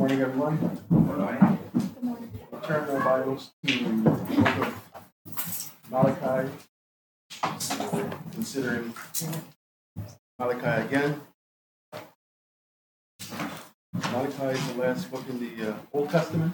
morning, everyone. Good morning. Turn our Bibles to the book of Malachi. Considering Malachi again. Malachi is the last book in the Old Testament.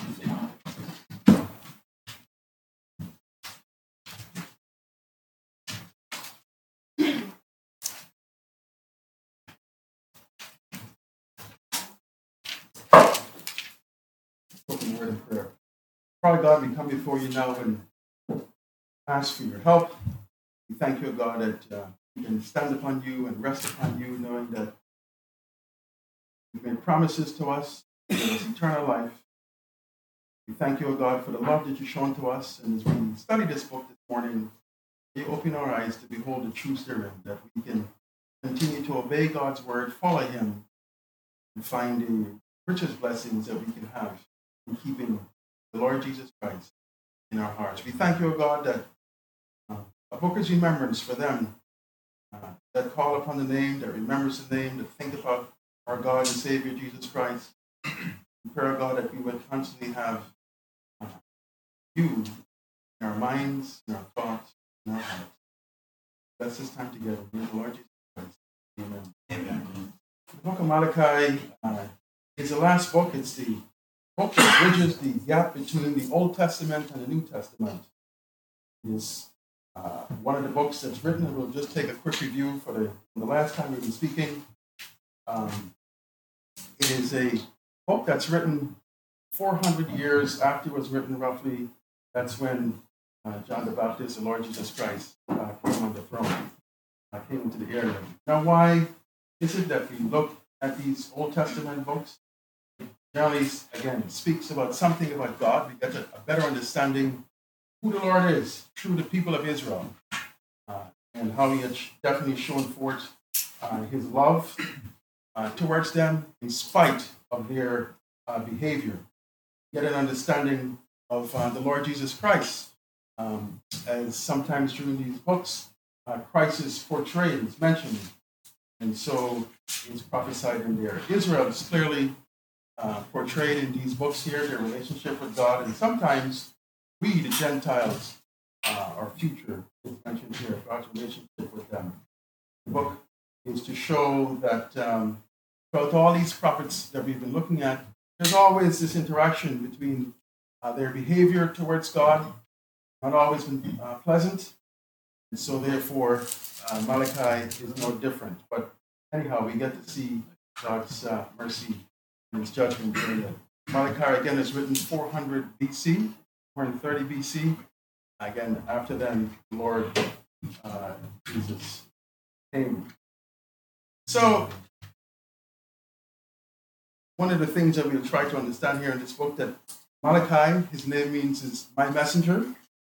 Spoken word of prayer. Father God, we come before you now and ask for your help. We thank you, God, that we can stand upon you and rest upon you, knowing that you've made promises to us, to give us eternal life. We thank you, God, for the love that you've shown to us. And as we study this book this morning, you open our eyes to behold the truth therein, that we can continue to obey God's word, follow him, and find the richest blessings that we can have in keeping the Lord Jesus Christ in our hearts. We thank you, God, that a book is remembrance for them that call upon the name, that remembers the name, that think about our God and Savior Jesus Christ. We pray, God, that we will constantly have you in our minds, in our thoughts, in our hearts. Bless this time together. In the Lord Jesus Christ. Amen. Amen. The book of Malachi is the last book. It's the book that bridges the gap between the Old Testament and the New Testament. It is one of the books that's written, and we'll just take a quick review for the last time we've been speaking. It is a book that's written 400 years after it was written, roughly. That's when John the Baptist, the Lord Jesus Christ, came on the throne, came into the area. Now, why is it that we look at these Old Testament books? It generally, again, speaks about something about God. We get a better understanding who the Lord is through the people of Israel, and how he has definitely shown forth his love towards them in spite of their behavior. Get an understanding of the Lord Jesus Christ, as sometimes during these books, Christ is portrayed, is mentioned, and so it's prophesied in there. Israel is clearly portrayed in these books here, their relationship with God, and sometimes we, the Gentiles, our future is mentioned here, God's relationship with them. The book is to show that throughout all these prophets that we've been looking at, there's always this interaction between their behavior towards God, not always been pleasant, and so therefore Malachi is no different. But anyhow, we get to see God's mercy and his judgment during it. Malachi, again, is written 400 BC, 430 BC. Again, after then, the Lord Jesus came. So, one of the things that we'll try to understand here in this book, that Malachi, his name means is my messenger.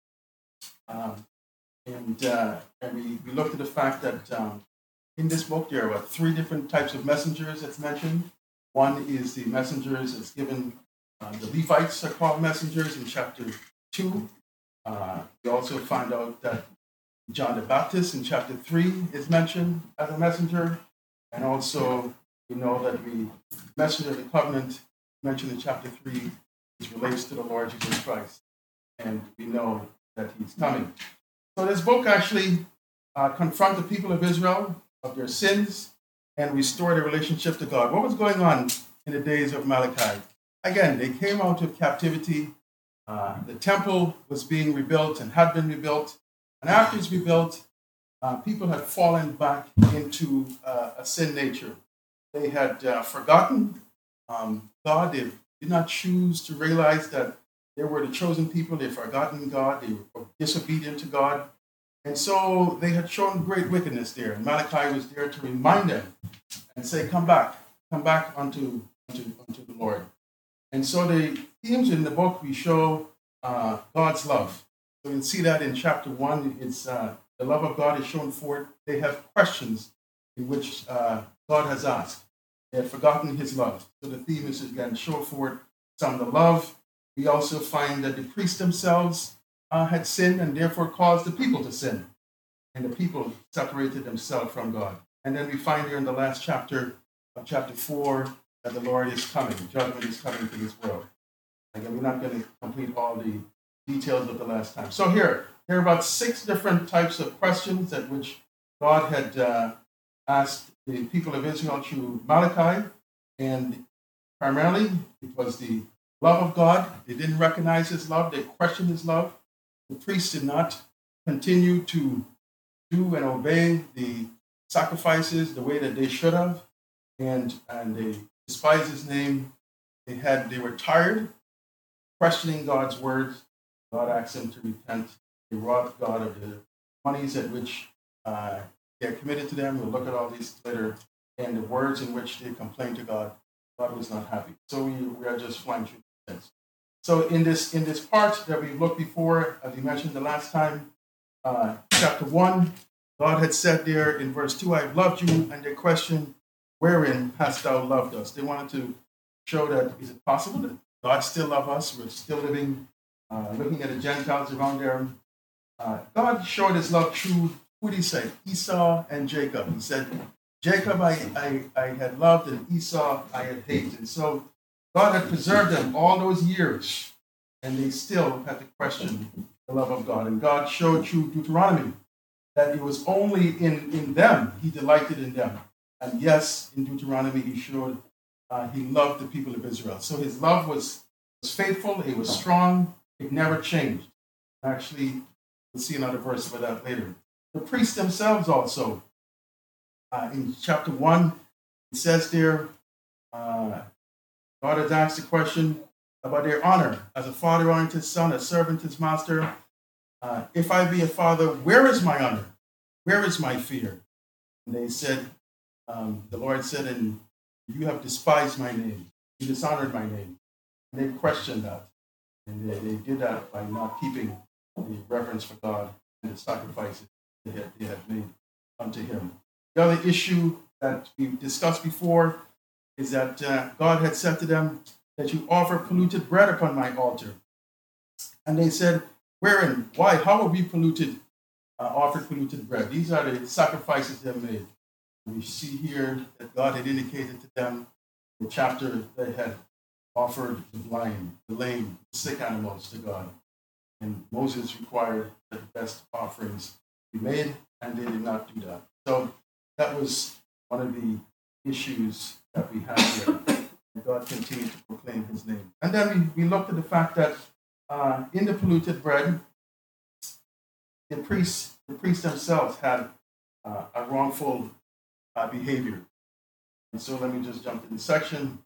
And we looked at the fact that in this book there are three different types of messengers that's mentioned. One is the messengers that's given, the Levites are called messengers in chapter 2. We also find out that John the Baptist in chapter 3 is mentioned as a messenger. And also we know that the messenger of the covenant mentioned in chapter 3 relates to the Lord Jesus Christ. And we know that he's coming. So this book actually confronts the people of Israel of their sins and restore their relationship to God. What was going on in the days of Malachi? Again, they came out of captivity. The temple was being rebuilt and had been rebuilt. And after it's rebuilt, people had fallen back into a sin nature. They had forgotten God. They did not choose to realize that they were the chosen people. They'd forgotten God. They were disobedient to God. And so they had shown great wickedness there. And Malachi was there to remind them and say, come back unto the Lord. And so the themes in the book, we show God's love. So you can see that in chapter 1. It's the love of God is shown forth. They have questions in which God has asked. They have forgotten his love. So the theme is again, show forth some of the love. We also find that the priests themselves had sinned and therefore caused the people to sin. And the people separated themselves from God. And then we find here in the last chapter of chapter 4 that the Lord is coming. Judgment is coming to this world. Again, we're not going to complete all the details of the last time. So here are about 6 different types of questions that which God had asked the people of Israel through Malachi. And primarily, it was the love of God. They didn't recognize his love. They questioned his love. The priests did not continue to do and obey the sacrifices the way that they should have. And they despised his name. They were tired, questioning God's words. God asked them to repent. They robbed God of the monies at which they had committed to them. We'll look at all these later. And the words in which they complained to God, God was not happy. So we are just flying through this. So in this part that we looked before, as we mentioned the last time, chapter 1, God had said there in verse 2, I have loved you, and they questioned, wherein hast thou loved us? They wanted to show that, is it possible that God still loves us? We're still living, looking at the Gentiles around there. God showed his love through, who did he say? Esau and Jacob. He said, Jacob I had loved, and Esau I had hated. And so God had preserved them all those years, and they still had to question the love of God. And God showed through Deuteronomy that it was only in them he delighted in them. And yes, in Deuteronomy he showed he loved the people of Israel. So his love was faithful, it was strong, it never changed. Actually, we'll see another verse about that later. The priests themselves also, in chapter 1, it says there, God has asked the question about their honor. As a father honors his son, a servant his master. If I be a father, where is my honor? Where is my fear? And they said, the Lord said, and you have despised my name. You dishonored my name. And they questioned that. And they did that by not keeping the reverence for God and the sacrifices they had made unto him. The other issue that we discussed before is that God had said to them that you offer polluted bread upon my altar. And they said, wherein? Why? How have we offered polluted bread? These are the sacrifices they made. We see here that God had indicated to them in the chapter they had offered the blind, the lame, the sick animals to God. And Moses required that the best offerings be made, and they did not do that. So that was one of the issues that we had here. And God continued to proclaim his name. And then we looked at the fact that in the polluted bread, the priests themselves had a wrongful behavior. And so let me just jump to the section.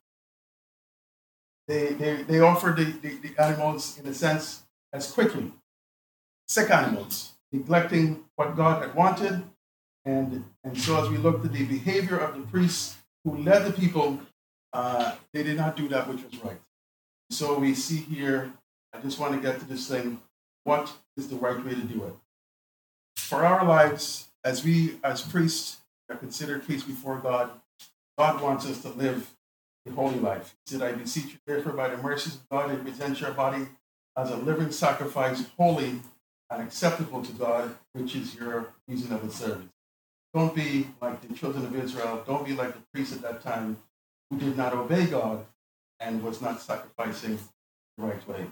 They offered the animals, in a sense, as quickly. Sick animals, neglecting what God had wanted. And so as we looked at the behavior of the priests who led the people, they did not do that which was right. So we see here, I just want to get to this thing, what is the right way to do it? For our lives, as priests, are considered priests before God, God wants us to live a holy life. He said, I beseech you, therefore, by the mercies of God, and present your body as a living sacrifice, holy and acceptable to God, which is your reasonable service. Don't be like the children of Israel. Don't be like the priests at that time who did not obey God and was not sacrificing the right way.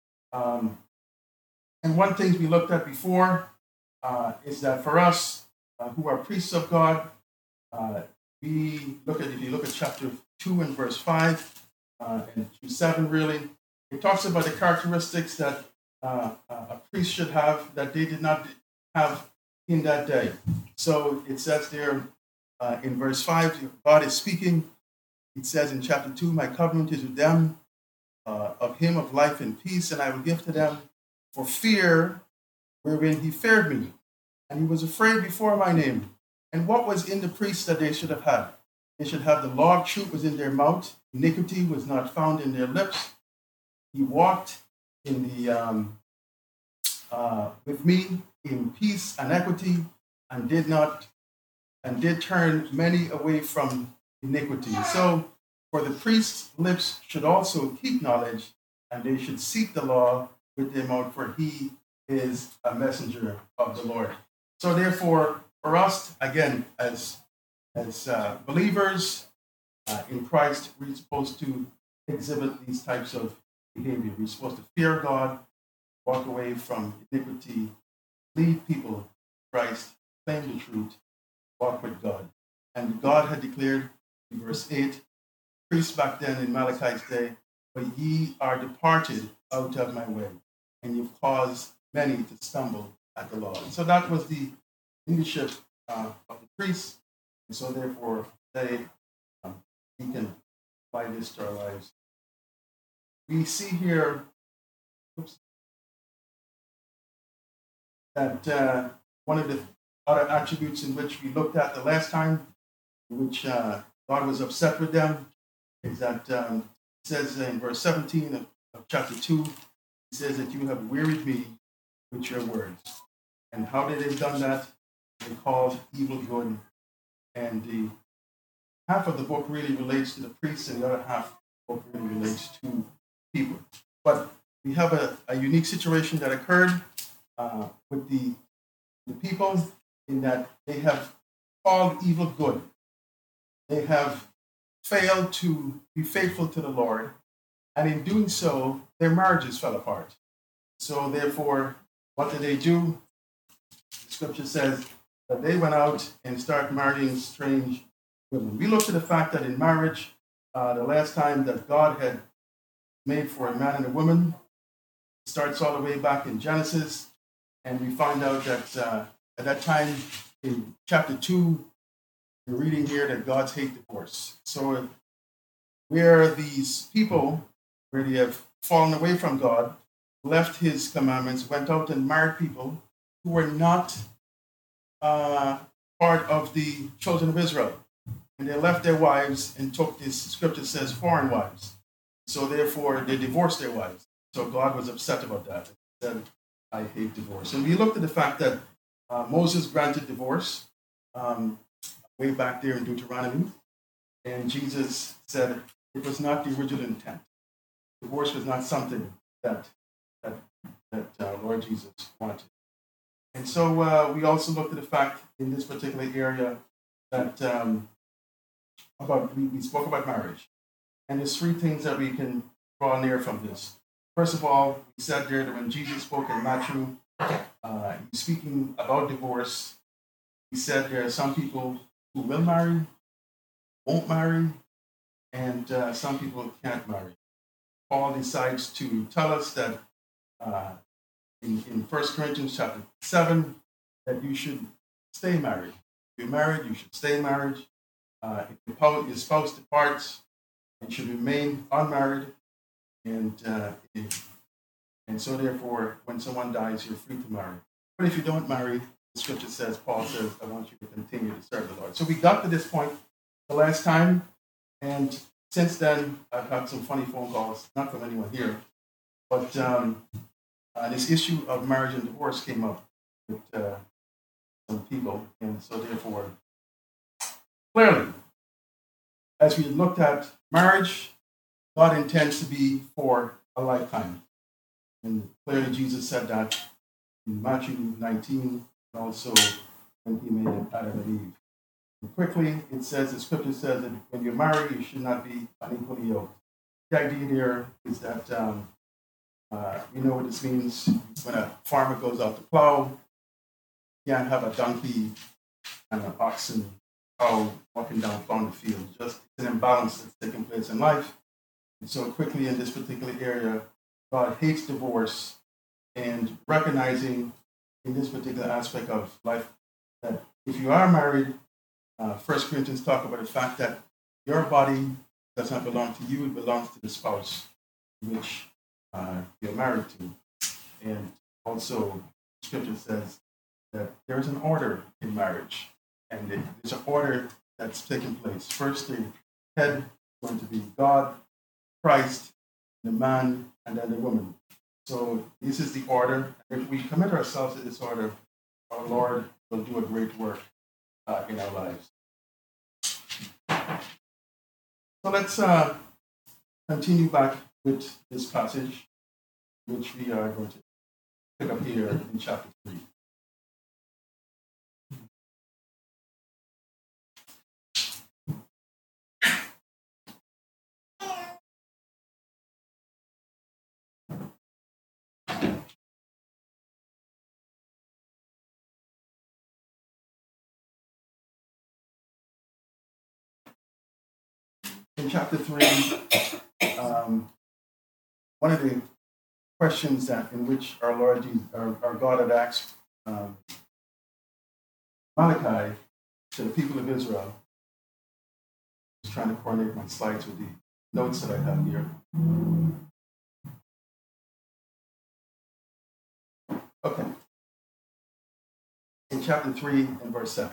And one thing we looked at before is that for us who are priests of God, if you look at chapter 2 and verse 5 and 7 really, it talks about the characteristics that a priest should have that they did not have in that day. So it says there in verse 5, God is speaking. It says in chapter 2, my covenant is with them, of him of life and peace, and I will give to them for fear wherein he feared me. And he was afraid before my name. And what was in the priests that they should have had? They should have the law of truth was in their mouth. Iniquity was not found in their lips. He walked in the with me in peace and equity, and did turn many away from iniquity. So, for the priest's lips should also keep knowledge, and they should seek the law with their mouth, for he is a messenger of the Lord. So, therefore, for us, again, as believers, in Christ, we're supposed to exhibit these types of behavior. We're supposed to fear God, walk away from iniquity, lead people to Christ, claim the truth, walk with God. And God had declared in verse 8, priests back then in Malachi's day, but ye are departed out of my way, and you've caused many to stumble at the law. And so that was the leadership of the priests. And so therefore, they we can apply this to our lives. We see here that one of the other attributes in which we looked at the last time, in which God was upset with them, is that it says in verse 17 of chapter 2, it says that you have wearied me with your words. And how did they done that? They called evil good. And the half of the book really relates to the priests, and the other half of the book really relates to people. But we have a unique situation that occurred with the people, in that they have called evil good. They have failed to be faithful to the Lord, and in doing so, their marriages fell apart. So therefore, what did they do? The scripture says that they went out and started marrying strange women. We look at the fact that in marriage, the last time that God had made for a man and a woman, it starts all the way back in Genesis, and we find out that at that time in chapter 2, we're reading here that God's hate divorce. So where these people, where they have fallen away from God, left his commandments, went out and married people who were not part of the children of Israel. And they left their wives and took, this scripture says, foreign wives. So therefore, they divorced their wives. So God was upset about that. He said, I hate divorce. And we looked at the fact that Moses granted divorce way back there in Deuteronomy. And Jesus said it was not the original intent. Divorce was not something that Lord Jesus wanted. And so we also looked at the fact in this particular area that we spoke about marriage. And there's three things that we can draw near from this. First of all, we said there that when Jesus spoke in Matthew, he's speaking about divorce. He said there are some people who will marry, won't marry, and some people can't marry. Paul decides to tell us that in 1 Corinthians chapter 7, that you should stay married. If you're married, you should stay married. If your spouse departs, you should remain unmarried. And so therefore, when someone dies, you're free to marry. But if you don't marry, the scripture says, Paul says, I want you to continue to serve the Lord. So we got to this point the last time, and since then, I've had some funny phone calls, not from anyone here, but this issue of marriage and divorce came up with some people, and so therefore, clearly, as we looked at marriage, God intends to be for a lifetime. And clearly Jesus said that in Matthew 19, and also when he made Adam and Eve. And quickly, it says, the scripture says that when you're married, you should not be unequally yoked. The idea there is that, you know what this means. When a farmer goes out to plow, you can't have a donkey and an oxen cow walking down plowing the field. Just an imbalance that's taking place in life. And so quickly in this particular area, God hates divorce, and recognizing in this particular aspect of life that if you are married, 1 Corinthians talk about the fact that your body does not belong to you, it belongs to the spouse which you're married to. And also, scripture says that there is an order in marriage, and there's an order that's taking place. First, the head is going to be God, Christ, the man, and then the woman. So this is the order. If we commit ourselves to this order, our Lord will do a great work in our lives. So let's continue back with this passage, which we are going to pick up here in chapter 3. in chapter 3, one of the questions that in which our Lord Jesus, our God had asked Malachi to the people of Israel. I was trying to coordinate my slides with the notes that I have here. Okay. In chapter 3 and verse 7.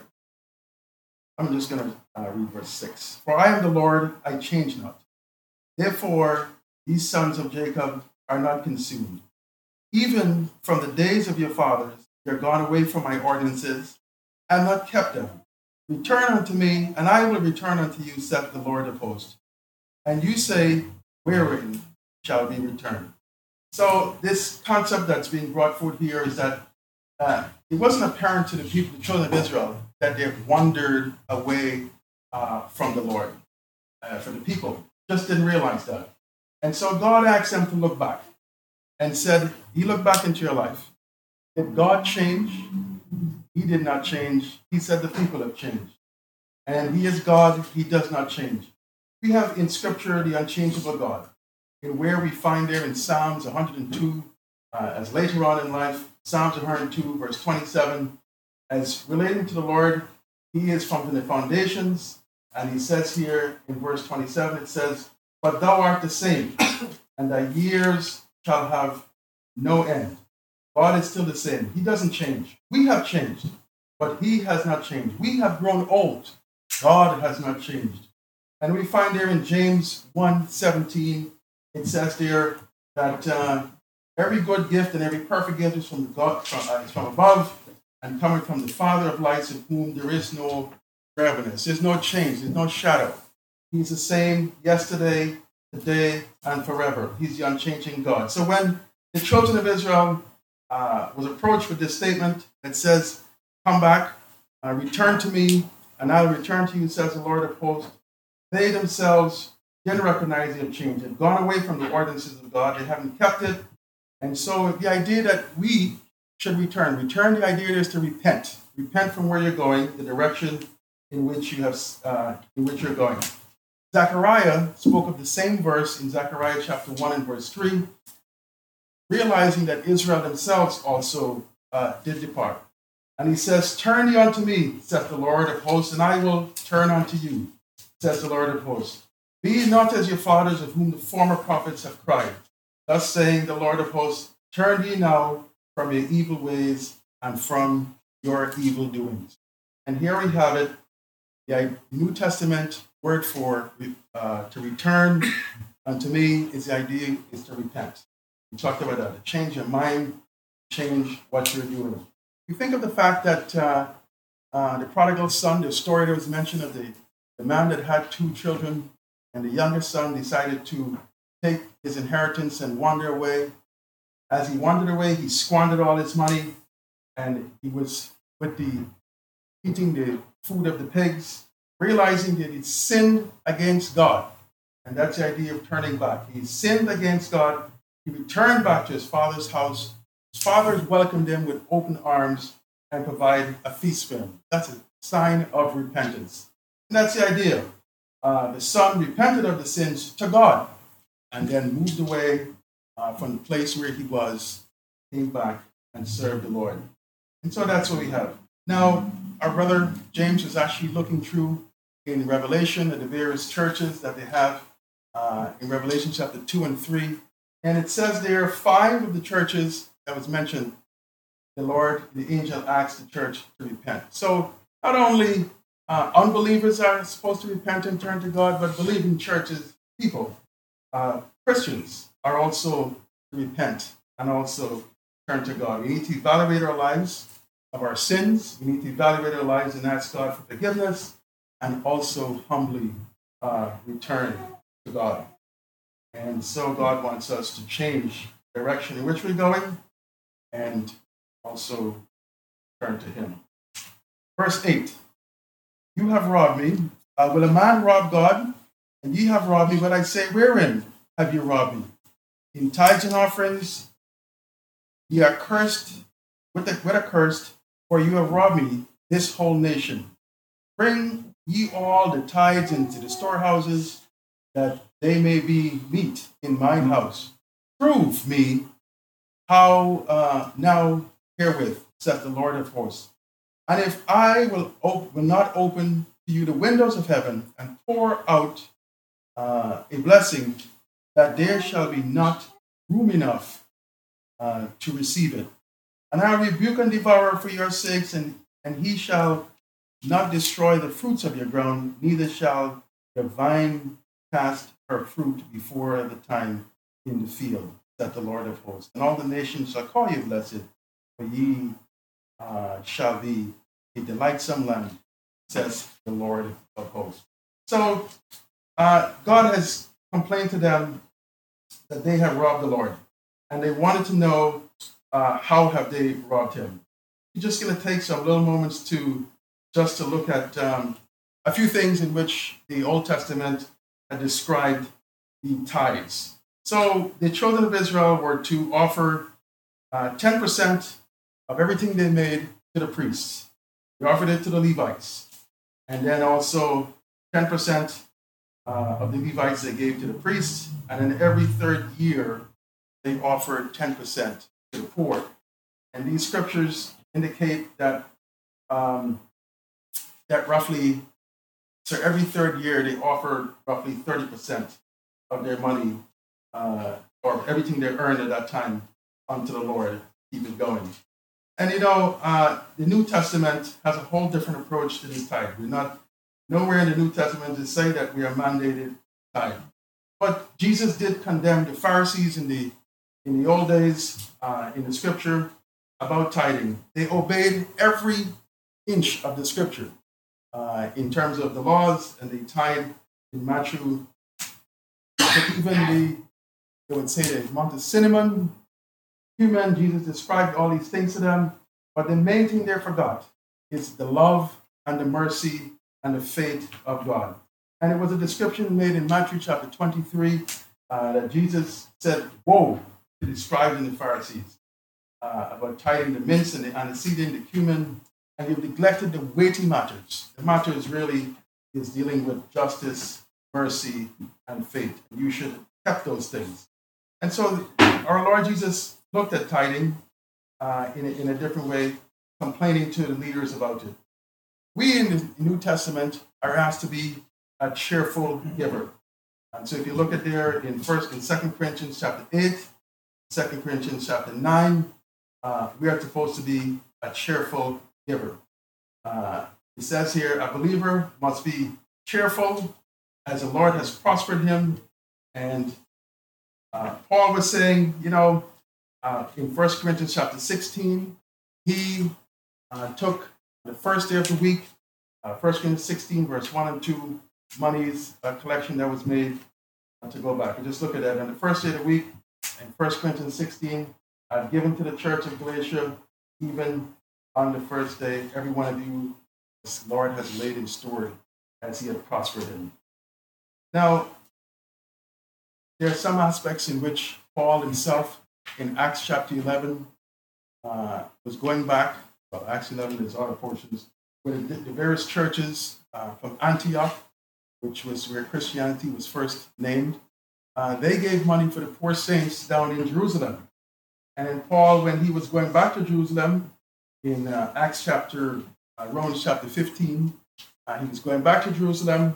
I'm just going to read verse 6. For I am the Lord, I change not. Therefore, these sons of Jacob are not consumed. Even from the days of your fathers, you are gone away from my ordinances, and not kept them. Return unto me, and I will return unto you, saith the Lord of hosts. And you say, wherein shall we return? So this concept that's being brought forth here is that it wasn't apparent to the people, the children of Israel, that they had wandered away from the Lord. For the people, just didn't realize that. And so God asked them to look back and said, you look back into your life. Did God change? He did not change. He said the people have changed. And he is God. He does not change. We have in Scripture the unchangeable God. And where we find there in Psalms 102, as later on in life, Psalms 102, verse 27, as relating to the Lord, he is from the foundations. And he says here in verse 27, it says, but thou art the same, and thy years shall have no end. God is still the same. He doesn't change. We have changed, but he has not changed. We have grown old. God has not changed. And we find there in James 1:17, it says there that every good gift and every perfect gift is from God, is from above, and coming from the Father of lights, in whom there is no variableness. There's no change. There's no shadow. He's the same yesterday, today, and forever. He's the unchanging God. So when the children of Israel was approached with this statement that says, come back, return to me, and I will return to you, says the Lord of hosts, they themselves didn't recognize they have changed. They've gone away from the ordinances of God. They haven't kept it. And so the idea that we should return, the idea is to repent. Repent from where you're going, the direction in which you have, in which you're going. Zechariah spoke of the same verse in Zechariah chapter 1 and verse 3, realizing that Israel themselves also did depart. And he says, turn ye unto me, saith the Lord of hosts, and I will turn unto you, says the Lord of hosts. Be ye not as your fathers, of whom the former prophets have cried. Thus saying the Lord of hosts, turn ye now from your evil ways and from your evil doings. And here we have it, the New Testament word for to return unto me is the idea is to repent. We talked about that, to change your mind, change what you're doing. You think of the fact that the prodigal son, the story that was mentioned of the man that had 2 children, and the youngest son decided to take his inheritance and wander away. As he wandered away, he squandered all his money, and he was eating the food of the pigs, realizing that he sinned against God. And that's the idea of turning back. He sinned against God. He returned back to his father's house. His father welcomed him with open arms and provided a feast for him. That's a sign of repentance. And that's the idea. The son repented of the sins to God and then moved away from the place where he was, came back and served the Lord. And so that's what we have. Now, our brother James was actually looking through in Revelation at the various churches that they have in Revelation chapter 2 and 3. And it says there 5 of the churches that was mentioned, the angel asked the church to repent. So not only unbelievers are supposed to repent and turn to God, but believing churches, people, Christians are also to repent and also turn to God. We need to evaluate our lives of our sins. We need to evaluate our lives and ask God for forgiveness and also humbly return to God. And so God wants us to change the direction in which we're going and also turn to him. Verse 8, you have robbed me. Will a man rob God? And ye have robbed me, but I say, wherein have you robbed me? In tithes and offerings, ye are cursed with a curse, for you have robbed me, this whole nation. Bring ye all the tithes into the storehouses, that they may be meat in mine house. Prove me how now herewith, saith the Lord of hosts. And if I will not open to you the windows of heaven and pour out a blessing, that there shall be not room enough to receive it. And I rebuke and devour for your sakes, and he shall not destroy the fruits of your ground, neither shall the vine cast her fruit before the time in the field, saith the Lord of hosts. And all the nations shall call you blessed, for ye shall be a delightsome land, says the Lord of hosts. So God has complained to them that they have robbed the Lord, and they wanted to know how have they robbed him. We're just going to take some little moments to look at a few things in which the Old Testament had described the tithes. So the children of Israel were to offer 10% of everything they made to the priests. They offered it to the Levites. And then also 10% of the Levites they gave to the priests. And then every third year, they offered 10% to the poor. And these scriptures indicate that roughly, so every third year, they offered roughly 30% of their money or everything they earned at that time unto the Lord, keep it going. And the New Testament has a whole different approach to this tithe. We're not nowhere in the New Testament to say that we are mandated tithe. But Jesus did condemn the Pharisees in the old days in the scripture about tithing. They obeyed every inch of the scripture in terms of the laws, and they tithe in Matthew. Even they would say the amount of cinnamon, cumin. Jesus described all these things to them, but the main thing they forgot is the love and the mercy and the faith of God. And it was a description made in Matthew chapter 23 that Jesus said, woe to the scribes and the Pharisees about tithing the mince and the seed, the cumin, and you've neglected the weighty matters. The matters really is dealing with justice, mercy, and faith. You should have kept those things. And so our Lord Jesus looked at tithing in a different way, complaining to the leaders about it. We in the New Testament are asked to be a cheerful giver. And so if you look at there in 1st and 2nd Corinthians chapter 8, 2nd Corinthians chapter 9, we are supposed to be a cheerful giver. It says here, a believer must be cheerful as the Lord has prospered him. And Paul was saying, in 1 Corinthians chapter 16, he took the first day of the week, 1 Corinthians 16, verse 1 and 2, money's collection that was made to go back. And just look at that. On the first day of the week, in 1 Corinthians 16, I've given to the church of Galatia, even on the first day, every one of you, the Lord has laid in store as he had prospered him. Now, there are some aspects in which Paul himself, in Acts chapter 11, was going back. Well, Acts 11 is other portions, where the various churches from Antioch, which was where Christianity was first named, they gave money for the poor saints down in Jerusalem. And then Paul, when he was going back to Jerusalem, in Romans chapter 15, he was going back to Jerusalem,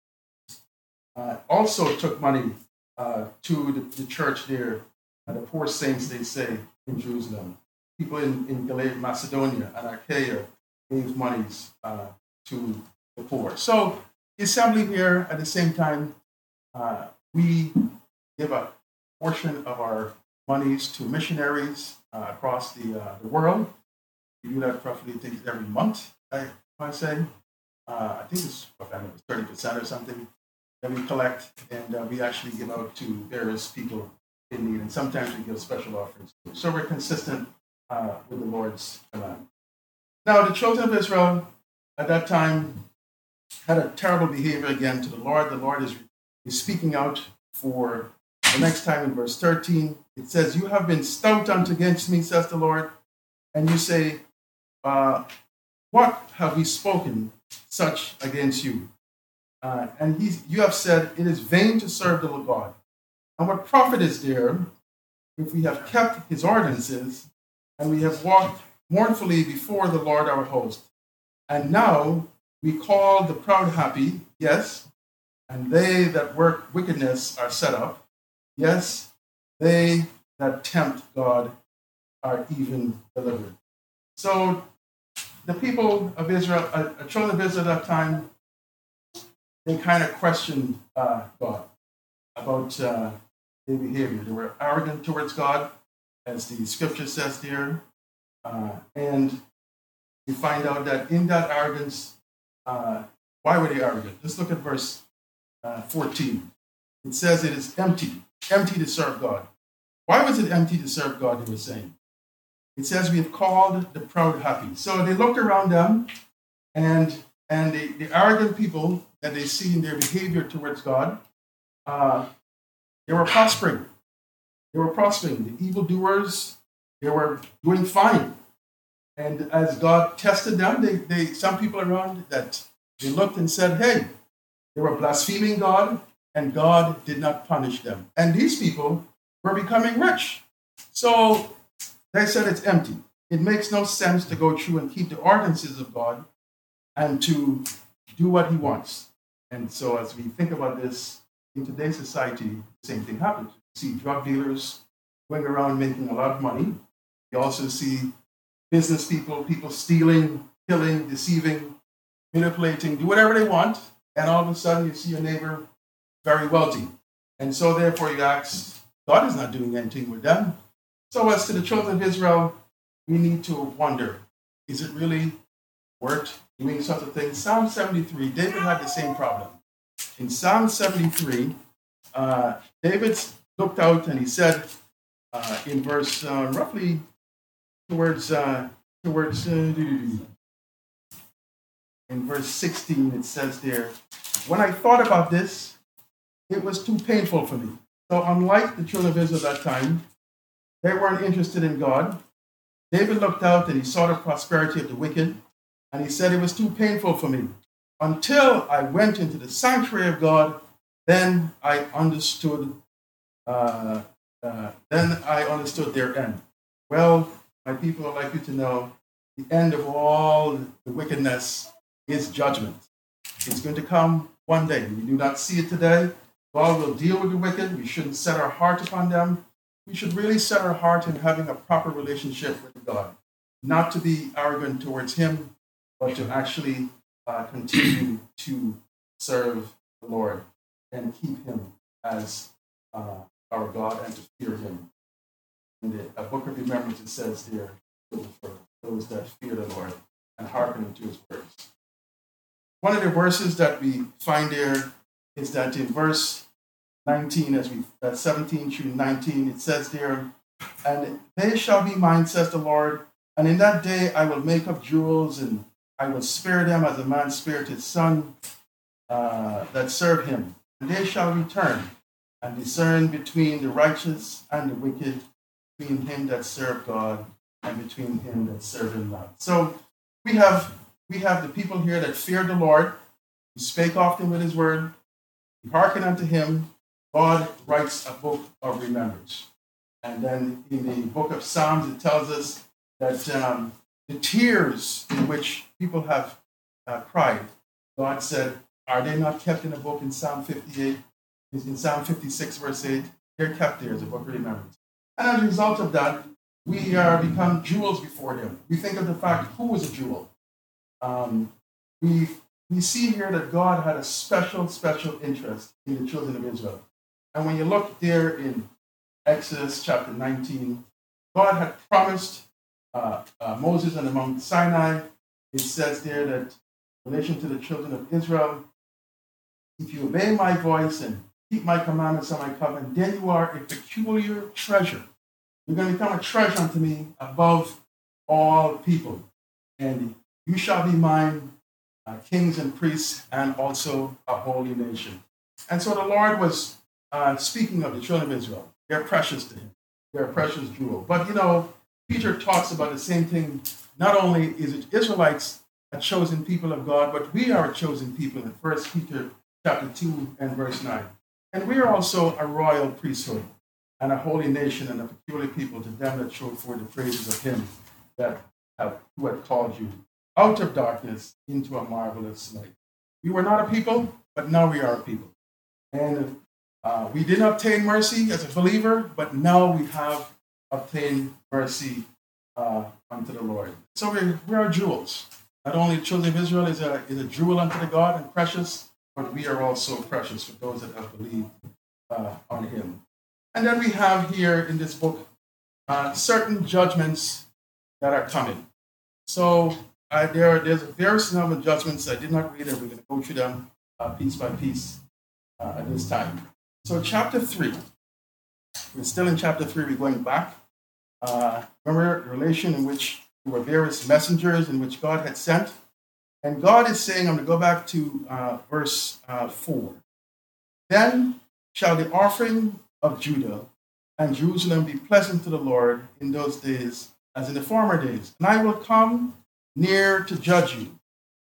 also took money to the church there, the poor saints, they say, in Jerusalem. People in Galatia, Macedonia, and Achaia gave monies to the poor. So the assembly here, at the same time, we give a portion of our monies to missionaries across the world. We do that roughly, I think, every month, I might say. I think it's 30% or something that we collect, and we actually give out to various people in need, and sometimes we give special offerings. So we're consistent with the Lord's command. Now, the children of Israel at that time had a terrible behavior again to the Lord. The Lord is speaking out for the next time in verse 13. It says, you have been stout unto against me, says the Lord, and you say, what have we spoken such against you? And you have said, it is vain to serve the Lord God. And what profit is there if we have kept his ordinances and we have walked mournfully before the Lord our host? And now we call the proud happy, yes, and they that work wickedness are set up. Yes, they that tempt God are even delivered. So the people of Israel, children of Israel at that time, they kind of questioned God about their behavior. They were arrogant towards God, as the scripture says there. And we find out that in that arrogance, why were they arrogant? Let's look at verse 14. It says it is empty to serve God. Why was it empty to serve God, they were saying? It says we have called the proud happy. So they looked around them, and the arrogant people that they see in their behavior towards God, they were prospering. They were prospering. The evildoers, they were doing fine. And as God tested them, some people around that they looked and said, hey, they were blaspheming God, and God did not punish them. And these people were becoming rich. So they said it's empty. It makes no sense to go through and keep the ordinances of God and to do what he wants. And so as we think about this, in today's society, the same thing happens. You see drug dealers going around making a lot of money. You also see business people stealing, killing, deceiving, manipulating, do whatever they want. And all of a sudden you see your neighbor very wealthy. And so therefore you ask, God is not doing anything with them. So as to the children of Israel, we need to wonder, is it really worth doing such a thing? Psalm 73, David had the same problem. In Psalm 73, David looked out and he said in verse roughly towards in verse 16, it says there, when I thought about this, it was too painful for me. So unlike the children of Israel at that time, they weren't interested in God. David looked out and he saw the prosperity of the wicked, and he said, it was too painful for me. Until I went into the sanctuary of God, then I understood their end. Well, my people, I'd like you to know, the end of all the wickedness is judgment. It's going to come one day. We do not see it today. God will deal with the wicked. We shouldn't set our heart upon them. We should really set our heart in having a proper relationship with God, not to be arrogant towards him, but to actually continue to serve the Lord and keep him as our God and to fear him. In the book of remembrance, it says there, for those that fear the Lord and hearken to his words. One of the verses that we find there is that in verse 19, 17 through 19, it says there, and they shall be mine, says the Lord, and in that day I will make up jewels, and I will spare them as a man spared his son that serve him. And they shall return and discern between the righteous and the wicked, between him that serve God and between him that serve him not. So we have the people here that fear the Lord, who spake often with his word, who hearken unto him. God writes a book of remembrance. And then in the book of Psalms, it tells us that the tears in which people have cried, God said, are they not kept in a book in Psalm 58? In Psalm 56, verse 8, they're kept there as a book of remembrance. And as a result of that, we are become jewels before him. We think of the fact, who was a jewel? We see here that God had a special interest in the children of Israel. And when you look there in Exodus chapter 19, God had promised Moses on the Mount Sinai. It says there that in relation to the children of Israel, if you obey my voice and keep my commandments and my covenant, then you are a peculiar treasure. You're going to become a treasure unto me above all people. And you shall be mine, kings and priests, and also a holy nation. And so the Lord was speaking of the children of Israel. They're precious to him. They're a precious jewel. But, Peter talks about the same thing. Not only is it Israelites a chosen people of God, but we are a chosen people in 1 Peter chapter 2 and verse 9. And we are also a royal priesthood and a holy nation and a peculiar people to them that show forth the praises of him who had called you out of darkness into a marvelous light. We were not a people, but now we are a people. And we didn't obtain mercy as a believer, but now we have obtained mercy unto the Lord. So we are jewels. Not only the children of Israel is a jewel unto the God and precious, but we are also precious for those that have believed on him. And then we have here in this book certain judgments that are coming. So there's a various number of judgments I did not read, and we're going to go through them piece by piece at this time. So chapter 3, we're still in chapter 3, we're going back. Remember the relation in which there were various messengers in which God had sent. And God is saying, I'm going to go back to verse 4. Then shall the offering of Judah and Jerusalem be pleasant to the Lord in those days as in the former days. And I will come near to judge you.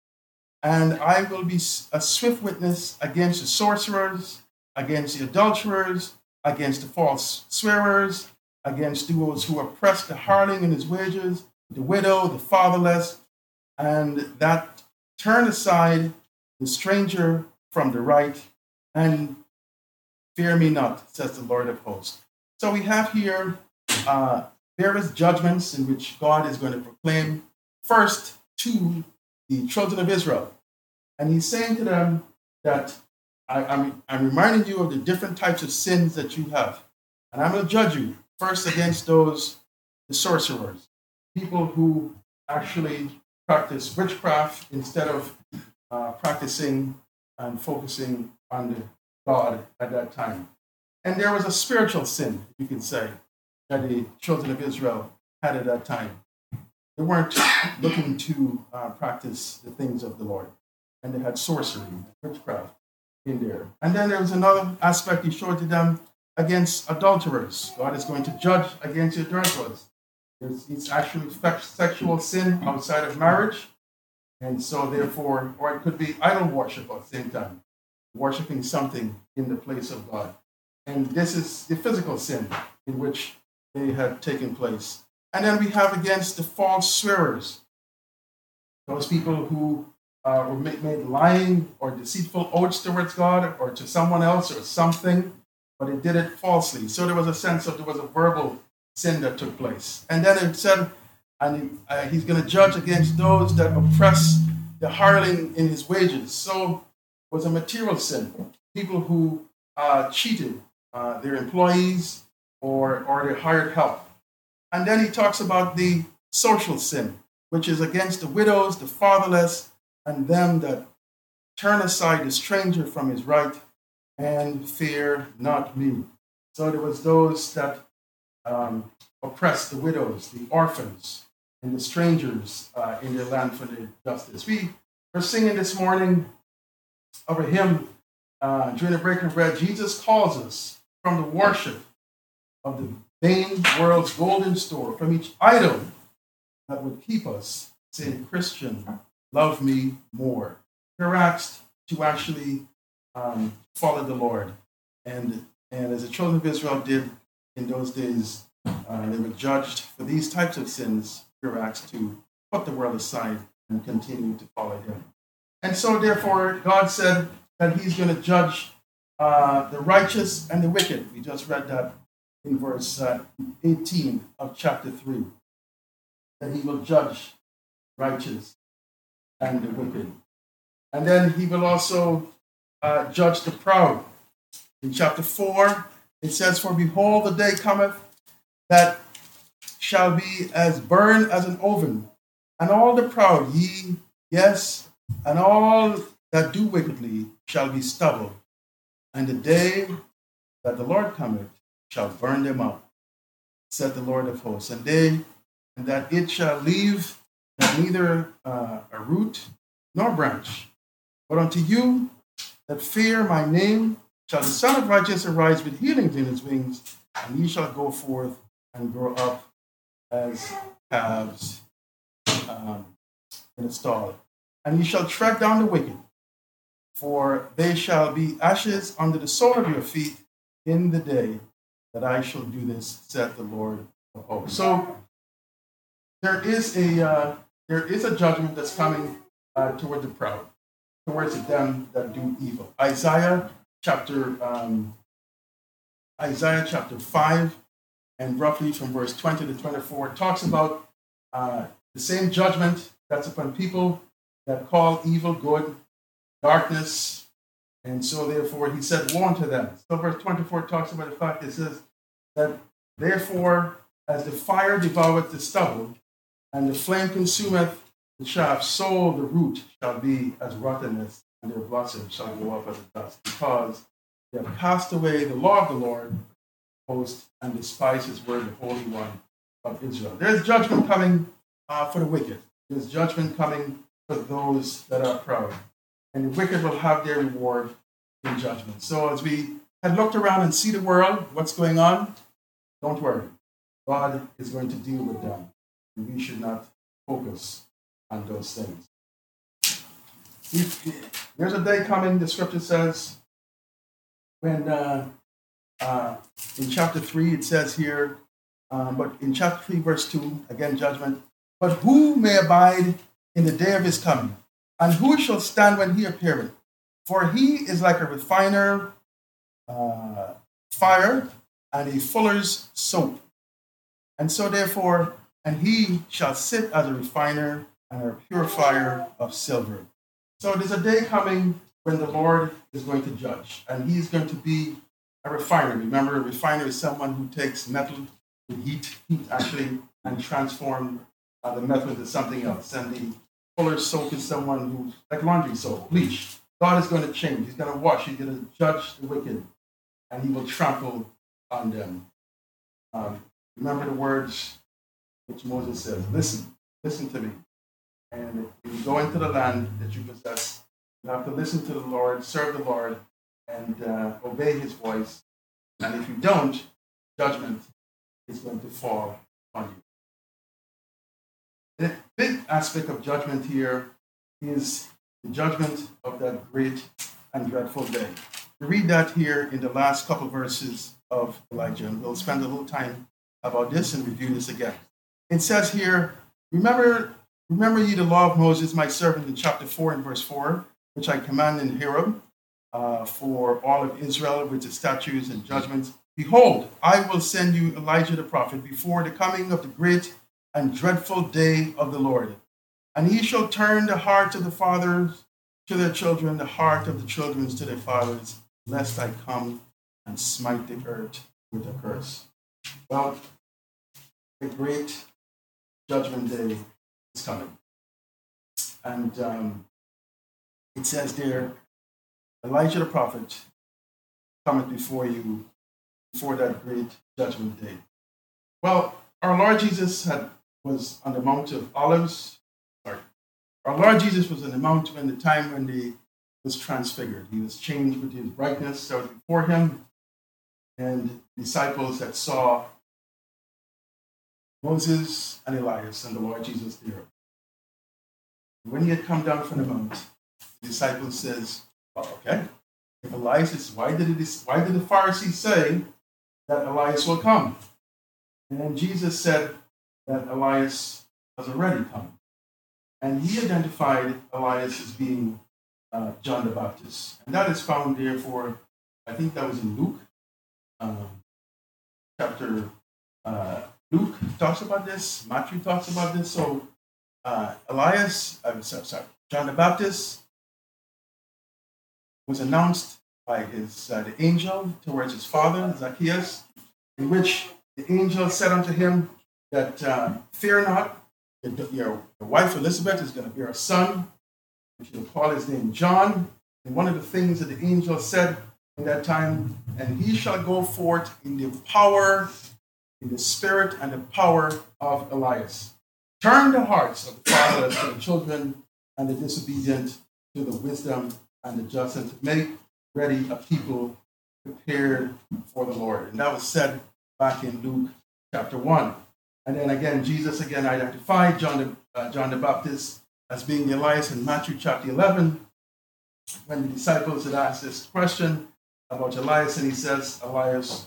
And I will be a swift witness against the sorcerers, against the adulterers, against the false swearers, against those who oppress the hireling in his wages, the widow, the fatherless, and that turn aside the stranger from the right, and fear me not, says the Lord of hosts. So we have here various judgments in which God is going to proclaim first to the children of Israel. And he's saying to them that I'm reminding you of the different types of sins that you have. And I'm going to judge you first against the sorcerers, people who actually practice witchcraft instead of practicing and focusing on the God at that time. And there was a spiritual sin, you can say, that the children of Israel had at that time. They weren't looking to practice the things of the Lord. And they had sorcery, witchcraft in there. And then there was another aspect he showed to them against adulterers. God is going to judge against the adulterers. It's actually sexual sin outside of marriage. And so therefore, or it could be idol worship at the same time, worshiping something in the place of God. And this is the physical sin in which they had taken place. And then we have against the false swearers, those people who were made lying or deceitful oaths towards God or to someone else or something, but it did it falsely. So there was a sense of there was a verbal sin that took place. And then it said, and he's going to judge against those that oppress the hireling in his wages. So it was a material sin. People who cheated their employees or their hired help. And then he talks about the social sin, which is against the widows, the fatherless, and them that turn aside the stranger from his right and fear not me. So there was those that oppressed the widows, the orphans, and the strangers in their land for their justice. We were singing this morning of a hymn during the breaking of bread. Jesus calls us from the worship of the vain world's golden store, from each idol that would keep us, saying, Christian, love me more. We're asked to actually follow the Lord. And as the children of Israel did in those days, they were judged for these types of sins. We're asked to put the world aside and continue to follow him. And so therefore, God said that he's going to judge the righteous and the wicked. We just read that in verse 18 of chapter 3, that he will judge righteous and the wicked. And then he will also judge the proud. In chapter 4, it says, For behold, the day cometh that shall be as burned as an oven, and all the proud, yes, and all that do wickedly shall be stubble. And the day that the Lord cometh shall burn them up, said the Lord of hosts. And that it shall leave neither a root nor branch. But unto you that fear my name shall the Son of Righteousness arise with healings in his wings, and ye shall go forth and grow up as calves in a stall. And ye shall tread down the wicked, For they shall be ashes under the sole of your feet in the day that I shall do this, said the Lord of hosts. So there is a judgment that's coming toward the proud, towards them that do evil. Isaiah chapter 5, and roughly from verse 20 to 24, talks about the same judgment that's upon people that call evil good, darkness, and so therefore he said, woe unto them. So verse 24 talks about the fact, it says that therefore as the fire devoureth the stubble, and the flame consumeth the chaff, so the root shall be as rottenness, and their blossom shall go up as a dust, because they have cast away the law of the Lord host and despise his word, the Holy One of Israel. There's judgment coming for the wicked. There's judgment coming for those that are proud. And the wicked will have their reward in judgment. So as we had looked around and see the world, what's going on, don't worry. God is going to deal with them. And we should not focus on those things. There's a day coming, the scripture says, when in chapter 3 it says here, but in chapter 3 verse 2, again judgment, but who may abide in the day of his coming? And who shall stand when he appeareth? For he is like a refiner fire and a fuller's soap. And so therefore, and he shall sit as a refiner and a purifier of silver. So there's a day coming when the Lord is going to judge, and he's going to be a refiner. Remember, a refiner is someone who takes metal with heat actually, and transform the metal into something else. And the fuller's soap is someone who, like laundry soap, bleach. God is going to change. He's going to wash. He's going to judge the wicked, and he will trample on them. Remember the words which Moses says, listen to me. And if you go into the land that you possess, you have to listen to the Lord, serve the Lord, and obey his voice. And if you don't, judgment is going to fall on you. The big aspect of judgment here is the judgment of that great and dreadful day. We read that here in the last couple verses of Elijah, and we'll spend a little time about this and review this again. It says here, remember ye the law of Moses, my servant, in chapter 4 and verse 4, which I command in Horeb for all of Israel with the statutes and judgments. Behold, I will send you Elijah the prophet before the coming of the great and dreadful day of the Lord. And he shall turn the heart of the fathers to their children, the heart of the children to their fathers, lest I come and smite the earth with a curse. Well, the great judgment day is coming. And it says there, Elijah the prophet cometh before you before that great judgment day. Well, our Lord Jesus was on the Mount of Olives. Our Lord Jesus was on the mount when the time when he was transfigured. He was changed with his brightness that was before him, and disciples that saw Moses and Elias and the Lord Jesus there. When he had come down from the mount, the disciples says, well, okay, if Elias is, why did the Pharisees say that Elias will come? And then Jesus said that Elias has already come. And he identified Elias as being John the Baptist. And that is found there for, I think that was in Luke, Luke talks about this, Matthew talks about this. So John the Baptist was announced by the angel towards his father, Zacchaeus, in which the angel said unto him that, fear not, your wife Elizabeth is going to bear a son, which you'll call his name John. And one of the things that the angel said in that time, and he shall go forth in the power, in the spirit and the power of Elias. Turn the hearts of the fathers to the children, and the disobedient to the wisdom and the just, and to make ready a people prepared for the Lord. And that was said back in Luke chapter 1. And then again, Jesus again identified John the Baptist as being Elias in Matthew chapter 11. when the disciples had asked this question about Elias, and he says Elias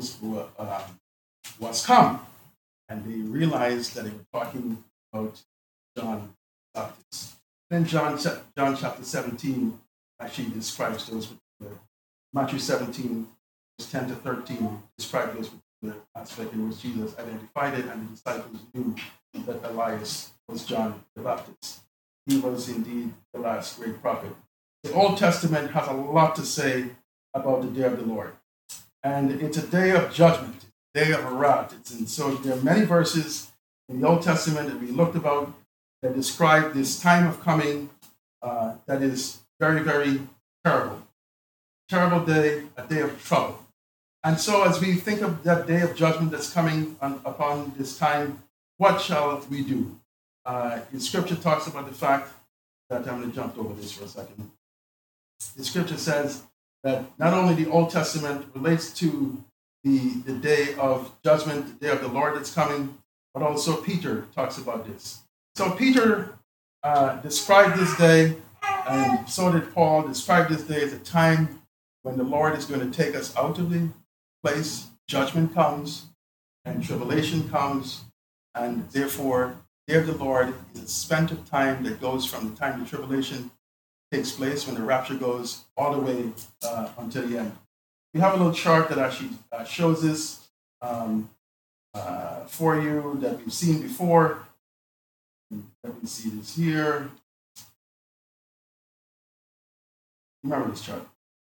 was come, and they realized that they were talking about John the Baptist. Then John chapter 17 actually describes those particular. Matthew 17, verse 10 to 13, describe those particular aspects in which Jesus identified it, and the disciples knew that Elias was John the Baptist. He was indeed the last great prophet. The Old Testament has a lot to say about the day of the Lord. And it's a day of judgment, a day of wrath. And so there are many verses in the Old Testament that we looked about that describe this time of coming that is very, very terrible. Terrible day, a day of trouble. And so as we think of that day of judgment that's coming upon this time, what shall we do? The scripture talks about the fact that, I'm going to jump over this for a second. The scripture says that not only the Old Testament relates to the day of judgment, the day of the Lord that's coming, but also Peter talks about this. So Peter described this day, and so did Paul, describe this day as a time when the Lord is going to take us out of the place, judgment comes, and tribulation comes, and therefore, the day of the Lord is a spent of time that goes from the time the tribulation takes place, when the rapture goes, all the way until the end. We have a little chart that actually shows this for you that we've seen before. Let me see this here. Remember this chart.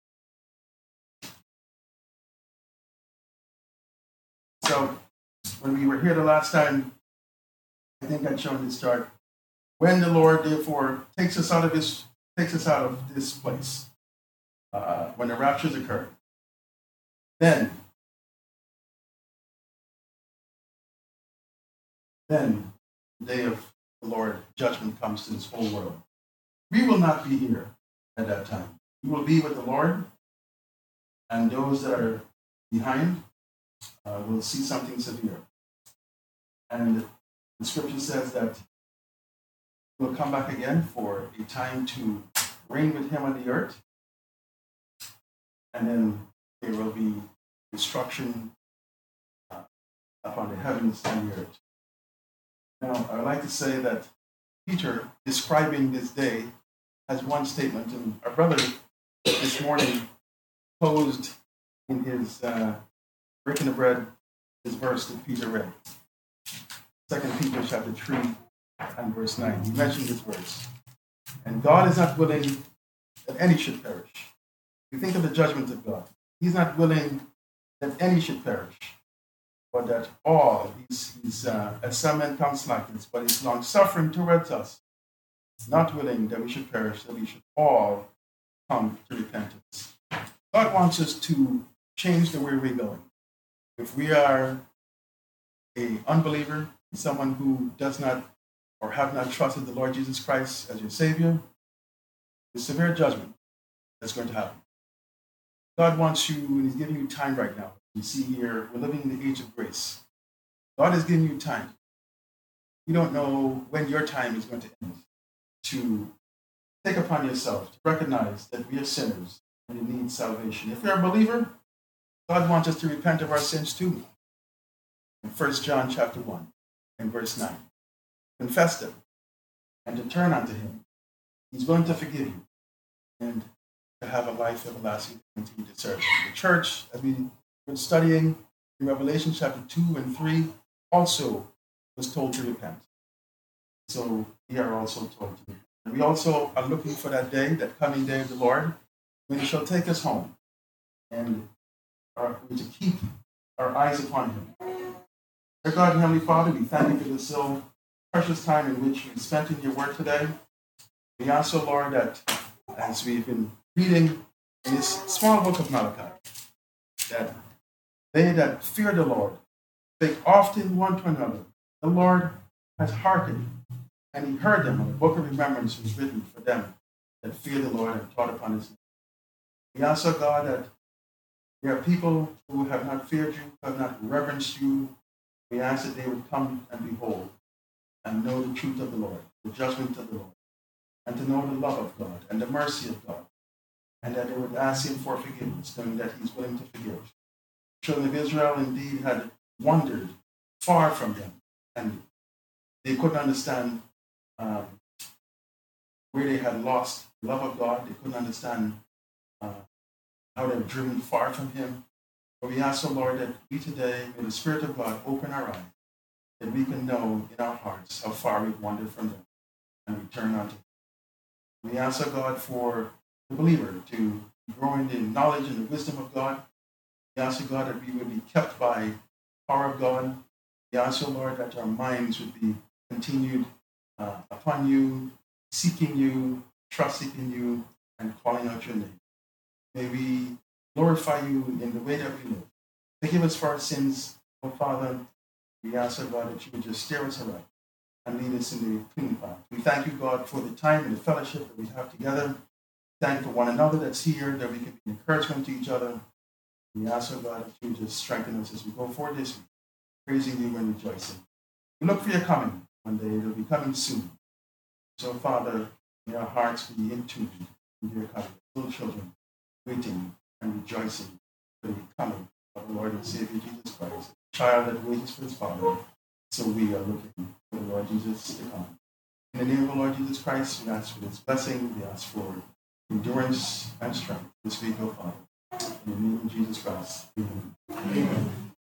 So when we were here the last time, I think I'd shown this chart. When the Lord therefore takes us out of this place, when the raptures occur, then the day of the Lord, judgment comes to this whole world. We will not be here at that time. We will be with the Lord, and those that are behind will see something severe. And the scripture says that we'll come back again for a time to reign with him on the earth, and then there will be destruction upon the heavens and the earth. Now, I would like to say that Peter, describing this day, has one statement, and our brother this morning posed in his breaking the bread, his verse that Peter read. 2 Peter chapter 3 and verse 9. He mentioned this verse. And God is not willing that any should perish. You think of the judgment of God. He's not willing that any should perish, but that all, as some men count slackness, but he's long suffering towards us, not willing that we should perish, that we should all come to repentance. God wants us to change the way we're going. If we are an unbeliever, someone who does not or have not trusted the Lord Jesus Christ as your Savior, there's severe judgment that's going to happen. God wants you, and he's giving you time right now. You see here, we're living in the age of grace. God is giving you time. You don't know when your time is going to end. To take upon yourself, to recognize that we are sinners and we need salvation. If you're a believer, God wants us to repent of our sins too. In 1 John chapter 1 and verse 9. Confess them and to turn unto him. He's willing to forgive you and to have a life everlasting to continue to serve him. The church, as we've been studying in Revelation chapter 2 and 3, also was told to repent. So we are also told to repent. And we also are looking for that day, that coming day of the Lord, when he shall take us home and we're to keep our eyes upon him. Dear God and Heavenly Father, we thank you for this so precious time in which we spent in your word today. We ask, O Lord, that as we've been reading in this small book of Malachi, that they that fear the Lord spake often one to another. The Lord has hearkened, and he heard them, and the book of remembrance was written for them that fear the Lord and taught upon his name. We ask, O God, that there are people who have not feared you, who have not reverenced you. We ask that they would come and behold and know the truth of the Lord, the judgment of the Lord, and to know the love of God and the mercy of God and that they would ask him for forgiveness, knowing that he's willing to forgive. Children of Israel indeed had wandered far from them, and they couldn't understand where they had lost the love of God. They couldn't understand how they were driven far from him. But we ask the Lord that we today, may the Spirit of God open our eyes, that we can know in our hearts how far we've wandered from them and return unto him. We ask, God, for the believer to grow in the knowledge and the wisdom of God. We ask, God, that we would be kept by the power of God. We ask, Lord, that our minds would be continued upon you, seeking you, trusting in you, and calling out your name. May we glorify you in the way that we live. Forgive us for our sins, oh Father. We ask, God, that you would just steer us aright and lead us in the clean path. We thank you, God, for the time and the fellowship that we have together. Thank you for one another that's here, that we can be encouragement to each other. We ask, God, that you would just strengthen us as we go forward this week, praising you and rejoicing. We look for your coming one day. It'll be coming soon. So, Father, may our hearts be in tune with your coming. Little children waiting and rejoicing for the coming of the Lord and Savior Jesus Christ. A child that waits for his Father. So we are looking for the Lord Jesus to come. In the name of the Lord Jesus Christ, we ask for this blessing. We ask for endurance and strength this week, O Father. In the name of Jesus Christ. Amen. Amen.